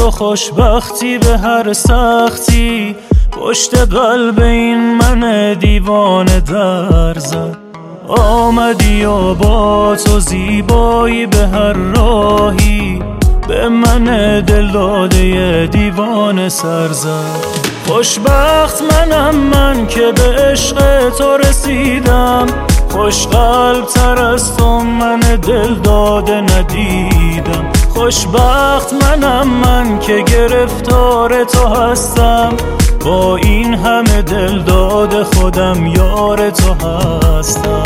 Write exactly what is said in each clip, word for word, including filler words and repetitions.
تو خوشبختی به هر سختی، پشت قلب این من دیوانه در زد. آمدی و با تو زیبایی به هر راهی، به من دل داده دیوانه سر زد. خوشبخت منم من که به عشق تو رسیدم، خوش قلب تر از تو من دل داده ندیدم. خوشبخت منم من که گرفتار تو هستم، با این همه دل داده خودم یار تو هستم.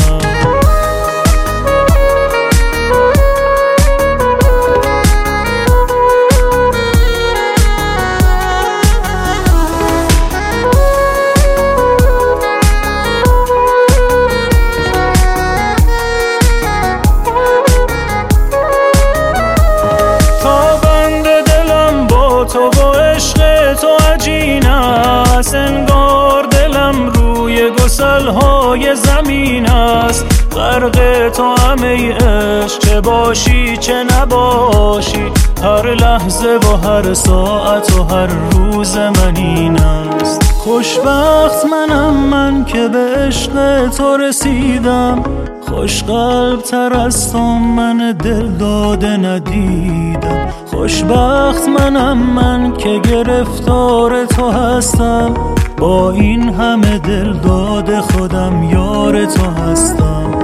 تو با عشق تو عجین است، انگار دلم روی گسل‌های زمین است. غرق تو هم ای عشق، چه باشی چه نباشی، هر لحظه و هر ساعت و هر روز من این است. خوشبخت منم من که به عشق تو رسیدم، خوش قلب تر از تو من دل داده ندیدم. خوشبخت منم من که گرفتار تو هستم، با این همه دل داده خودم یار تو هستم.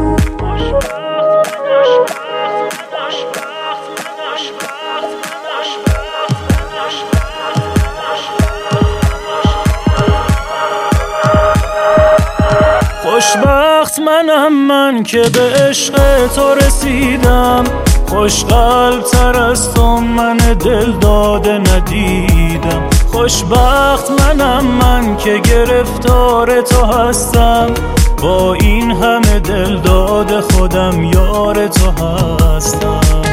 خوشبخت منم من که به عشق تو رسیدم، خوش قلب تر از تو من دل داده ندیدم. خوشبخت منم من که گرفتار تو هستم، با این همه دل داده خودم یار تو هستم.